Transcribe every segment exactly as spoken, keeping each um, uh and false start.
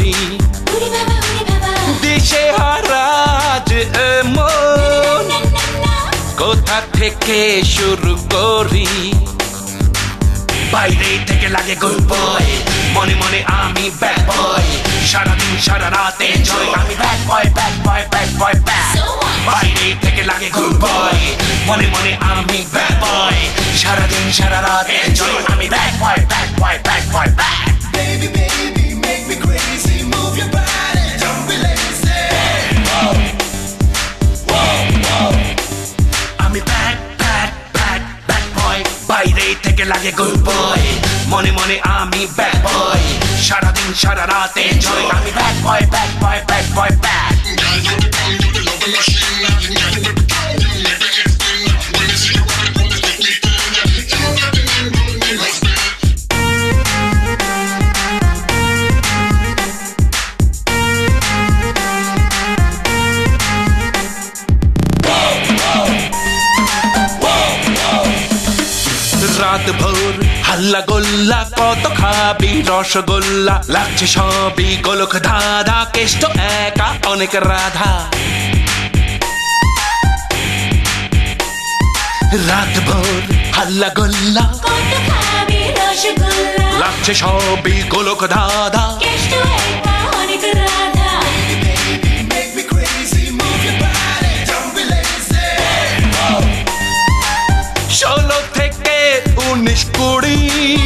করি দিশে হারা যে মন কোথা থেকে শুরু করি বাইরে থেকে লাগে গুড বয় মনে মনে আমি ব্যাড বয় সারাদিন সারা রাত এনজয় আমি bad boy bad boy bad boy bad বাইরে থেকে লাগে গুড বয় মনে মনে আমি ব্যাড বয় সারাদিন সারা রাত এনজয় আমি bad boy bad boy bad boy bad Baby, baby, make me crazy, move your body, don't be lazy. Whoa, whoa, whoa. আমি bad bad bad bad boy বাইরে থেকে লাগে গুড বয় মনে মনে আমি ব্যাড বয় সারাদিন সারা রাত এনজয় আমি bad boy bad boy bad boy bad রাত ভোর হাল্লা গোল্লা কত খাবি রসগোল্লা লাগছে সবই গোলক ধাঁধা কেষ্ট একা অনেক রাধা রাত ভোর হাল্লা গোল্লা লাগছে সবই গোলক ধাঁধা Baby, baby, make me crazy, move your body, don't be lazy. Whoa. ষোলো থেকে উনিশ কুড়ি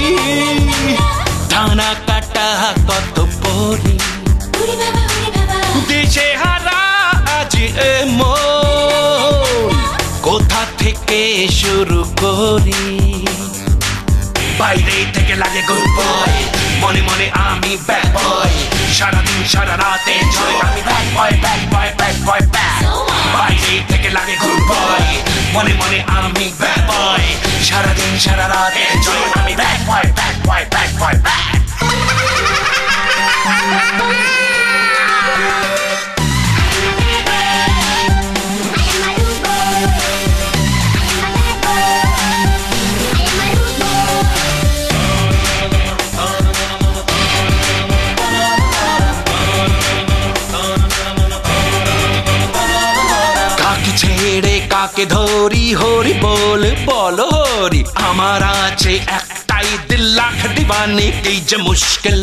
ধানা কাটা কত পরি দিশে হারা আজ এ মন কোথা থেকে শুরু করি বাইরে থেকে লাগে গুড বয় মনে মনে আমি ব্যাড বয় সারাদিন সারা রাত এনজয় আমি bad boy bad boy bad boy bad বাইরে থেকে লাগে গুড বয় মনে মনে আমি ব্যাড বয় সারাদিন সারা রাত এনজয় আমি bad boy bad boy bad boy bad ছেড়ে কাকে ধরি হরি বল বল হরি আমার আছে একটাই দিল লাখ দিবানে কি যে মুশকিল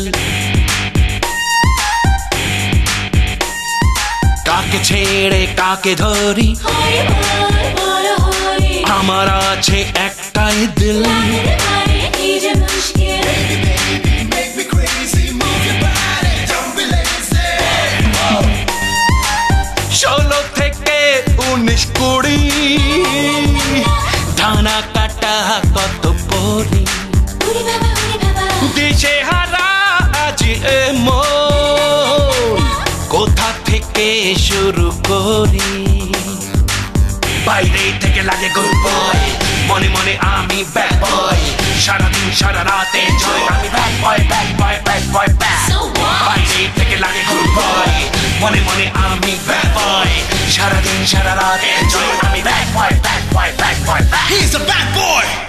কাকে ছেড়ে কাকে ধরি আমার আছে একটাই দিল Baby, baby, make me crazy, move your body, don't be lazy. Whoa. ষোলো থেকে উনিশ কুড়ি ধানা কাটা কত পরি দিশে হারা আজ এ মন কোথা থেকে শুরু করি বাইরে থেকে লাগে গুড বয় মনে মনে আমি ব্যাড বয় সারাদিন সারা রাত এনজয় আমি bad boy bad boy bad boy bad বাইরে থেকে লাগে গুড বয় মনে মনে আমি ব্যাড বয় সারাদিন সারা রাত এনজয় আমি bad boy bad boy bad boy bad He's a bad boy.